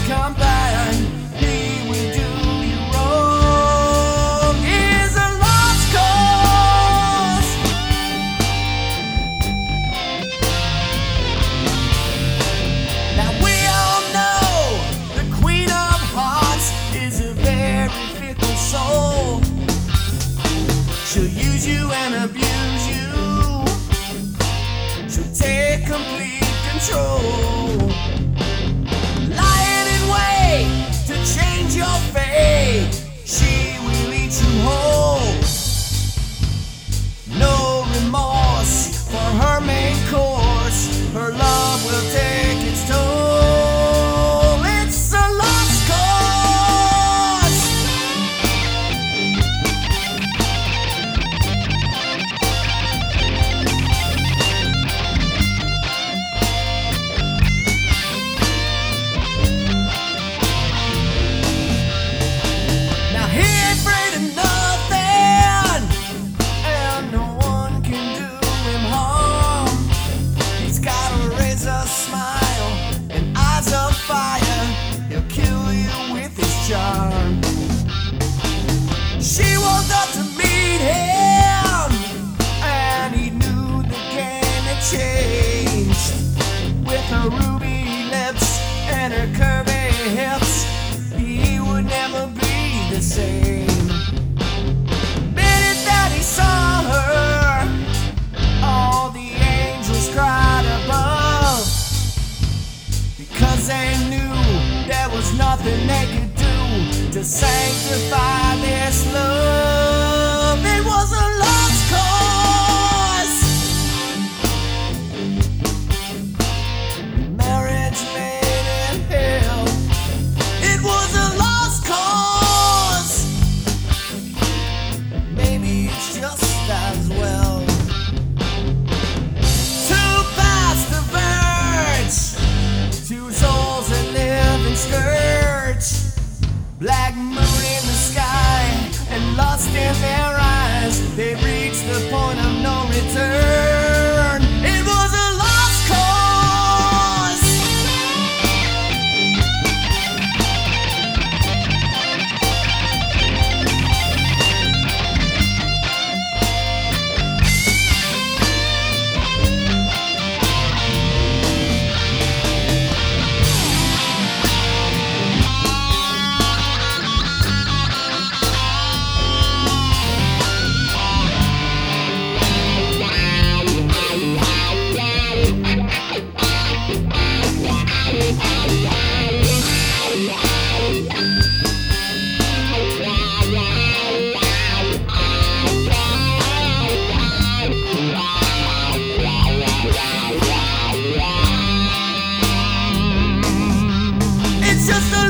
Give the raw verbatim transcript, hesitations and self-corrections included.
come by and he will do you wrong. Is a lost cause. Now we all know the Queen of Hearts is a very fickle soul. She'll use you and abuse you. She'll take complete control, lying in wait to change your fate. She will eat you whole. No remorse for her main course. Her love will take its toll. It's a lost cause. Now he ain't afraid of nothing, and no one can do him harm. He's got a razor smile and eyes of fire. He'll kill you with his charm. She walked up to meet him, and he knew the game had changed. With her ruby lips and her curvy hips, he would never be the same. Minute that he saw her, all the angels cried above, because they knew there was nothing they could do to sanctify this love. It was a lost cause. Marriage made in hell. It was a lost cause. Maybe it's just as well to pass the verge. Two souls that live in scourge. Black moon in the sky and lust in their eyes. They reached the point of no return. It was a lost cause. It's just a